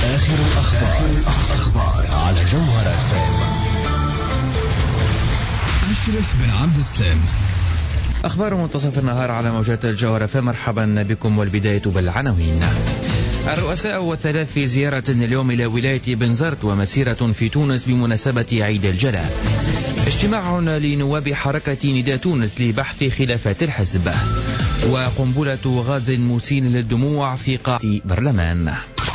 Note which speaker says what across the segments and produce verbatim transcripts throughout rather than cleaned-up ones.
Speaker 1: آخر الأخبار, الأخبار على جوهر اف ام. أشرف بن عبد السلام.
Speaker 2: أخبار منتصف النهار على موجات الجوهر اف ام. مرحبا بكم والبداية بالعناوين. الرؤساء الثلاث في زيارة اليوم إلى ولاية بنزرت ومسيرة في تونس بمناسبة عيد الجلاء. اجتماع لنواب حركة نداء تونس لبحث خلافات الحزب. وقنبلة غاز مسيل للدموع في قاعة برلمان.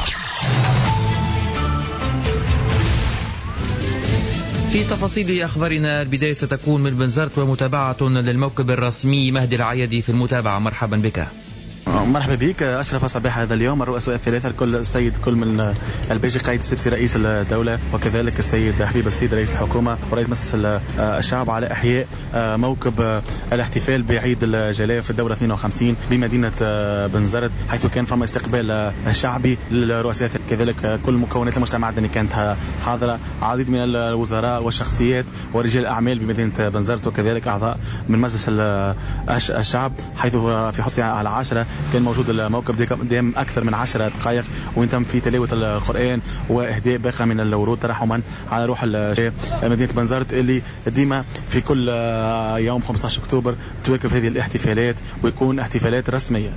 Speaker 2: في تفاصيل أخبارنا البداية ستكون من بنزرت ومتابعة للموكب الرسمي. مهدي العيادي في المتابعة. مرحبا بك.
Speaker 3: مرحبا بك أشرف. صباح هذا اليوم الرؤساء الثلاثة الكل السيد كل من البيجي قايد السبسي رئيس الدولة، وكذلك السيد حبيب السيد رئيس الحكومة ورئيس مجلس الشعب على إحياء موكب الاحتفال بعيد الجلاء في الدورة اثنين وخمسين بمدينة بنزرت، حيث كان فما استقبال شعبي للرؤساء، كذلك كل مكونات المجتمع المدني كانت حاضرة، عديد من الوزراء والشخصيات ورجال الأعمال بمدينة بنزرت، وكذلك أعضاء من مجلس الشعب، حيث في حصة على عشرة كان موجود الموكب دام أكثر من عشرة دقائق، وين تم في تلاوة القرآن وإهداء باقة من الورود ترحما على روح مدينة بنزرت اللي ديما في كل يوم خمسة عشر أكتوبر تواكب هذه الاحتفالات ويكون احتفالات رسمية.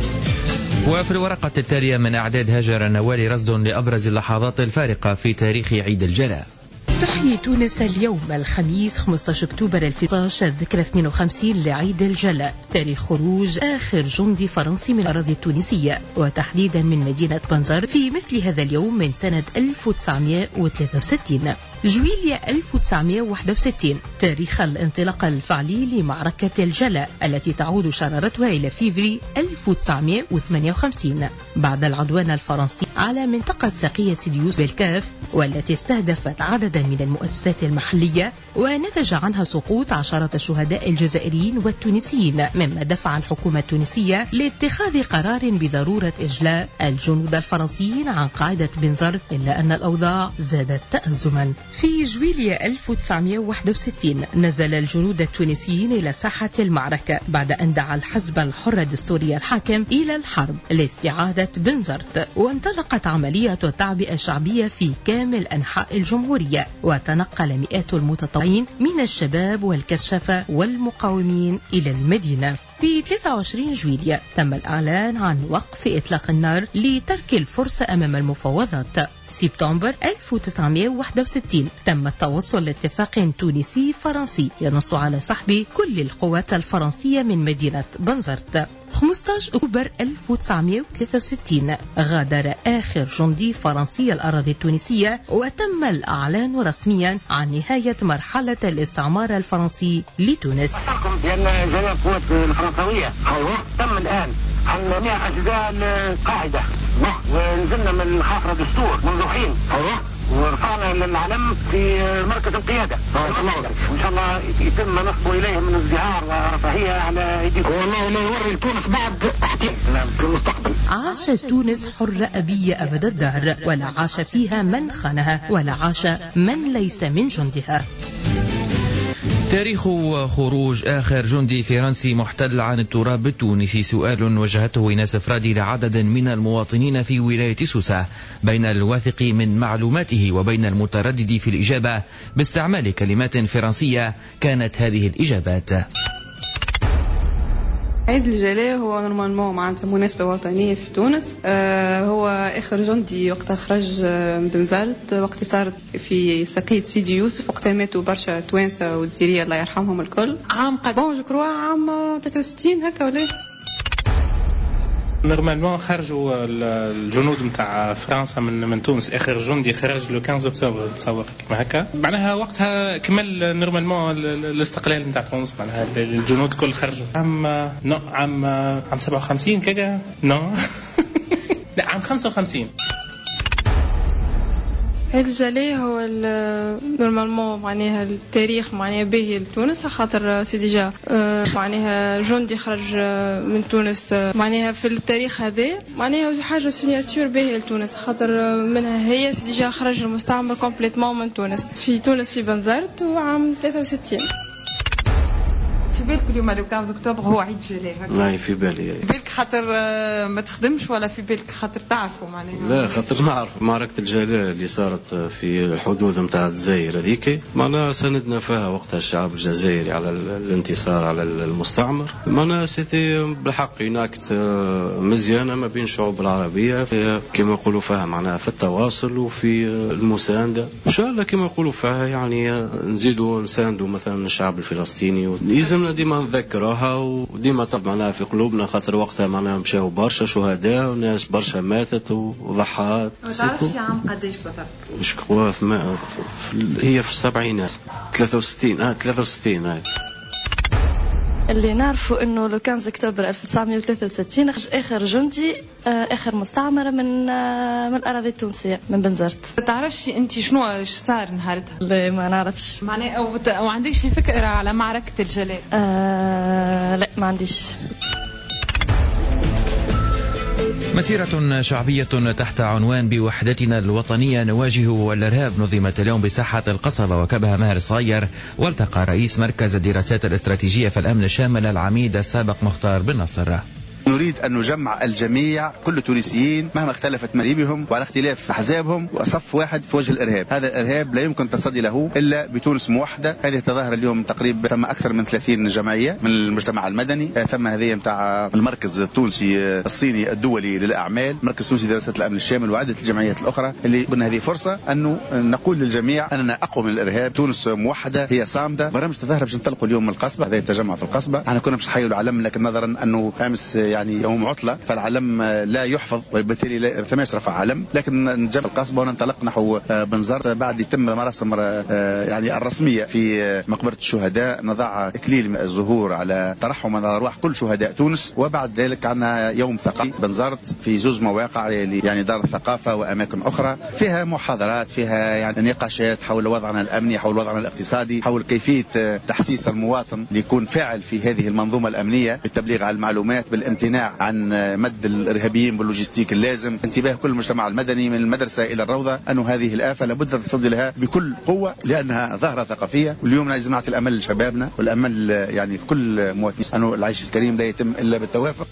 Speaker 2: وفي الورقة التالية من أعداد هاجر نوالي رصد لأبرز اللحظات الفارقة في تاريخ عيد الجلاء.
Speaker 4: تحيي تونس اليوم الخميس خمسة عشر أكتوبر ألفين وستة عشر الذكرى اثنين وخمسين لعيد الجلاء، تاريخ خروج آخر جندي فرنسي من الأراضي التونسية وتحديدا من مدينة بنزرت في مثل هذا اليوم من سنة ألف وتسعمائة وثلاثة وستين. جويليا ألف وتسعمائة وواحد وستين تاريخ الانطلاق الفعلي لمعركة الجلاء التي تعود شرارتها إلى فيفري ألف وتسعمائة وثمانية وخمسين بعد العدوان الفرنسي على منطقة ساقية سيديوس بالكاف، والتي استهدفت عددا من المؤسسات المحلية ونتج عنها سقوط عشرات الشهداء الجزائريين والتونسيين، مما دفع الحكومة التونسية لاتخاذ قرار بضرورة إجلاء الجنود الفرنسيين عن قاعدة بنزرت، إلا أن الأوضاع زادت تأزما. في جويليا ألف وتسعمائة وواحد وستين نزل الجنود التونسيين إلى ساحة المعركة بعد أن دعا الحزب الحر الدستوري الحاكم إلى الحرب لاستعادة بنزرت، وانطلقت عملية التعبئة الشعبية في كامل أنحاء الجمهورية، وتنقل مئات المتطوعين من الشباب والكشافة والمقاومين إلى المدينة. في ثلاثة وعشرين جويليا تم الإعلان عن وقف إطلاق النار لترك الفرصة أمام المفاوضات. سبتمبر ألف وتسعمائة وواحد وستين تم التوصل لاتفاق تونسي فرنسي ينص على سحب كل القوات الفرنسية من مدينة بنزرت. خمسة عشر أكتوبر ألف وتسعمائة وثلاثة وستين غادر آخر جندي فرنسي الأراضي التونسية، وتم الإعلان رسميا عن نهاية مرحلة الاستعمار الفرنسي لتونس.
Speaker 5: لأن جميع القوات الفرنسوية تم الآن عن مئة أجزاء القاعدة، ونزلنا من خاخر الدستور منذ حين ورفعنا العلم في مركز القيادة، وإن شاء الله يتم نصبه إليهم من ازدهار ورفاهية على أيديكم، والله لا يوري تونس بعد تحتيم في المستقبل.
Speaker 4: عاشت تونس حرة أبية أبد الدهر، ولا عاش فيها من خانها ولا عاش من ليس من جندها.
Speaker 2: تاريخ خروج آخر جندي فرنسي محتل عن التراب التونسي، سؤال وجهته إيناس فرادي لعدد من المواطنين في ولاية سوسة بين الواثق من معلوماته وبين المتردد في الإجابة باستعمال كلمات فرنسية. كانت هذه الإجابات:
Speaker 6: عيد الجلاء هو نورمالمون معناتها مناسبة وطنية في تونس. آه هو آخر جندي وقت خرج من بنزرت، وقت صارت في ساقية سيدي يوسف، وقت ماتوا برشا توانسة والجزائرية الله يرحمهم الكل. عام قد بون جكروا عام ثلاثة وستين هكا ولا
Speaker 7: نورمالمون خرجوا الجنود متاع فرنسا من من تونس. اخر جندي خرج لو خمسة اكتوبر تصور كما هكا، معناها وقتها كمل نورمالمون الاستقلال متاع تونس، معناها الجنود كل خرجوا عام نو عام عام سبعة وخمسين كذا نو لا عام خمسة وخمسين.
Speaker 8: عيد الجلاء هو نورمالمون معناها التاريخ معناها باهي لتونس، خاطر سي ديجا معناها جندي خرج من تونس، معناها في التاريخ هذا معناها حاجه سيناتور باهي لتونس، خاطر منها هي سي ديجا خرج المستعمر كومبليتمون من تونس في تونس في بنزرت وعام ثلاثة وستين.
Speaker 6: في بالك اليوم لو خمسة أكتوبر هو عيد جلاء.
Speaker 9: اي في بالي.
Speaker 6: في بالك خاطر ما تخدمش ولا في بالك خاطر تعرفوا معناها؟
Speaker 9: لا خاطر نعرف معركة الجلاء اللي صارت في الحدود نتاع الجزائر هذيك، معناها سندنا فيها وقتها الشعب الجزائري على الانتصار على المستعمر. معناها سيتي بالحق ناكت مزيانة ما بين الشعوب العربية كما يقولوا فيها، معناها في التواصل وفي المساندة ان شاء الله كما يقولوا فيها، يعني نزيدوا نساندوا مثلا الشعب الفلسطيني. لازمنا ديما نذكروها وديما طب معناها في قلوبنا، خاطر وقتها معناها مشاو برشا شهداء وناس برشا ماتت وضحات.
Speaker 6: ما تعرفش عام قديش بالضبط؟
Speaker 9: مش قوة هي في السبعينات ثلاثة وستين اه ثلاثة وستين هاي.
Speaker 10: اللي نعرفوا انه لو خمسة اكتوبر ألف وتسعمائة وثلاثة وستين اخر جندي اخر مستعمره من من الاراضي التونسيه من بنزرت.
Speaker 6: ما تعرفش انت شنو ايش صار نهارتها؟
Speaker 10: لا ما نعرفش.
Speaker 6: معناها او عندكش فكره على معركه الجلاء؟
Speaker 10: آه لا ما عنديش.
Speaker 2: مسيرة شعبية تحت عنوان بوحدتنا الوطنية نواجه الإرهاب نظمت اليوم بساحة القصبة وكبها ماهر صغير، والتقى رئيس مركز الدراسات الاستراتيجية في الأمن الشامل العميد السابق مختار بن نصر.
Speaker 11: نريد أن نجمع الجميع كل التونسيين مهما اختلفت مريبهم وعلى اختلاف أحزابهم وصف واحد في وجه الإرهاب. هذا الإرهاب لا يمكن التصدي له إلا بتونس موحدة. هذه تظاهر اليوم تقريبا ثم أكثر من ثلاثين جمعية من المجتمع المدني، ثم هذه متاع المركز التونسي الصيني الدولي للأعمال، مركز تونسي دراسات الأمن الشامل وعدة الجمعيات الأخرى، اللي قلنا هذه فرصة أنه نقول للجميع أننا أقوى من الإرهاب. تونس موحدة هي صامدة. برامج تظاهر باش نطلقوا اليوم من القصبة، هذا التجمع في القصبة. احنا كنا باش نحيوا العلم، لكن نظرا أنه أمس يعني يوم عطلة فالعلم لا يحفظ وبالتالي ثماش رفع علم، لكن نجم القصبة وننطلق نحو بنزرت بعد يتم المراسم يعني الرسمية في مقبرة الشهداء، نضع إكليل الزهور على ترحم أرواح كل شهداء تونس. وبعد ذلك عندنا يوم ثقافي بنزرت في زوز مواقع يعني دار الثقافة وأماكن أخرى فيها محاضرات، فيها يعني نقاشات حول وضعنا الأمني، حول وضعنا الاقتصادي، حول كيفية تحسيس المواطن ليكون فاعل في هذه المنظومة الأمنية بالتبليغ عن المعلومات، بالامتناع عن مد الارهابيين باللوجستيك اللازم، انتباه كل المجتمع المدني من المدرسه الى الروضه انه هذه الافه لابد التصدي لها بكل قوه لانها ظاهره ثقافيه. واليوم لازم نعطي الامل لشبابنا والامل يعني في كل مواطنين انه العيش الكريم لا يتم الا بالتوافق.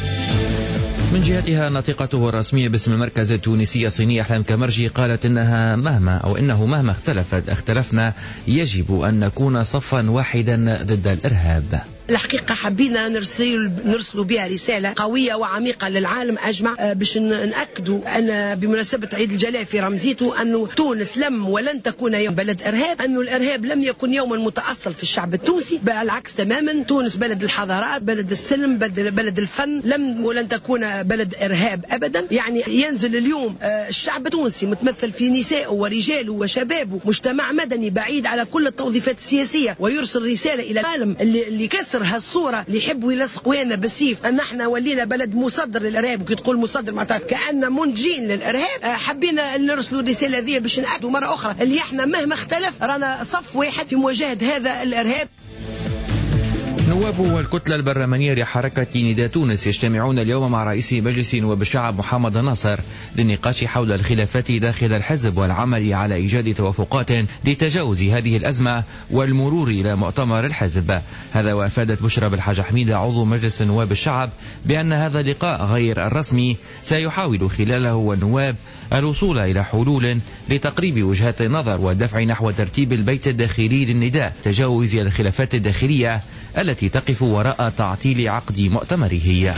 Speaker 2: من جهتها ناطقته الرسمية باسم المركز التونسي الصيني أحلام كمرجي قالت إنها مهما أو إنه مهما اختلفت اختلفنا يجب أن نكون صفا واحدا ضد الإرهاب.
Speaker 12: الحقيقة حبينا نرسل نرسلوا بها رسالة قوية وعميقة للعالم أجمع باش نأكدوا أن بمناسبة عيد الجلاء في رمزيته أنه تونس لم ولن تكون يوم بلد إرهاب، أنه الإرهاب لم يكن يوما متأصل في الشعب التونسي، بالعكس تماما. تونس بلد الحضارات، بلد السلم، بلد الفن، لم ولن تكون بلد إرهاب أبدا. يعني ينزل اليوم الشعب التونسي متمثل في نسائه ورجاله وشبابه، مجتمع مدني بعيد على كل التوظيفات السياسية، ويرسل رسالة إلى العالم اللي, اللي كسر هالصورة اللي يحبوا يلصقوا لنا بالسيف ان احنا ولينا بلد مصدر للارهاب، وكي تقول مصدر معناتها كأننا منجين للارهاب. حبينا نرسلوا الرسالة ذي باش نأكدوا مرة اخرى اللي احنا مهما اختلف رانا صف واحد في مواجهة هذا الارهاب.
Speaker 2: نواب والكتلة البرلمانية لحركة نداء تونس يجتمعون اليوم مع رئيس مجلس نواب الشعب محمد الناصر للنقاش حول الخلافات داخل الحزب والعمل على إيجاد توافقات لتجاوز هذه الأزمة والمرور إلى مؤتمر الحزب. هذا وأفادت بشرى بالحاج حميدة عضو مجلس نواب الشعب بأن هذا اللقاء غير الرسمي سيحاول خلاله النواب الوصول إلى حلول لتقريب وجهات النظر والدفع نحو ترتيب البيت الداخلي للنداء، تجاوز الخلافات الداخلية التي تقف وراء تعطيل عقد مؤتمره.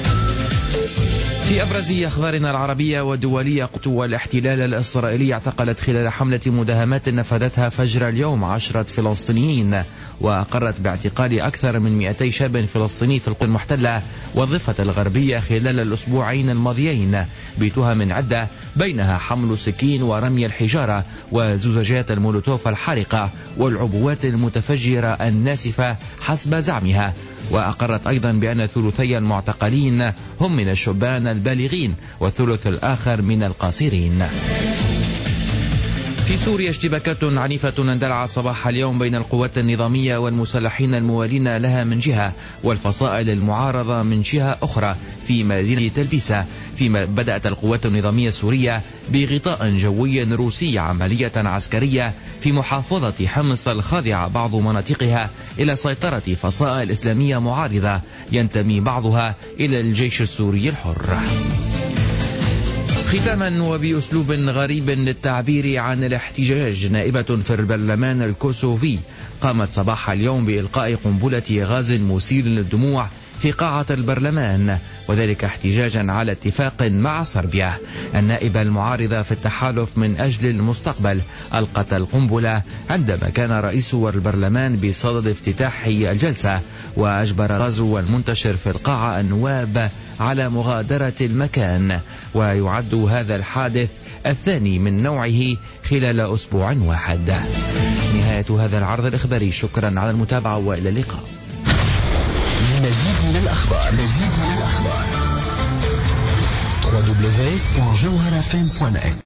Speaker 2: في أبرز أخبارنا العربية والدولية، والاحتلال الإسرائيلي اعتقلت خلال حملة مداهمات نفذتها فجر اليوم عشرة فلسطينيين، وأقرت باعتقال أكثر من مئتي شاب فلسطيني في القدس المحتلة والضفة الغربية خلال الأسبوعين الماضيين بتهم عدة، بينها حمل السكين ورمي الحجارة وزجاجات المولوتوف الحارقة والعبوات المتفجرة الناسفة حسب زعمها. وأقرت أيضا بأن ثلثي المعتقلين هم من الشبان البالغين والثلث الآخر من القاصرين. في سوريا اشتباكات عنيفة اندلعت صباح اليوم بين القوات النظامية والمسلحين الموالين لها من جهة والفصائل المعارضة من جهة أخرى في مدينة تلبيسة، فيما بدأت القوات النظامية السورية بغطاء جوي روسي عملية عسكرية في محافظة حمص الخاضعة بعض مناطقها إلى سيطرة فصائل إسلامية معارضة ينتمي بعضها إلى الجيش السوري الحر. ختاما وبأسلوب غريب للتعبير عن الاحتجاج، نائبة في البرلمان الكوسوفي قامت صباح اليوم بإلقاء قنبلة غاز مسيل للدموع في قاعة البرلمان، وذلك احتجاجا على اتفاق مع صربيا. النائبة المعارضة في التحالف من أجل المستقبل ألقت القنبلة عندما كان رئيس البرلمان بصدد افتتاح الجلسة، وأجبر غازو المنتشر في القاعة النواب على مغادرة المكان، ويعد هذا الحادث الثاني من نوعه خلال أسبوع واحد. نهاية هذا العرض الإخباري، شكرا على المتابعة وإلى اللقاء.
Speaker 1: لمزيد من الأخبار مزيد من الأخبار دبليو دبليو دبليو دوت جوهرة إف إم دوت نت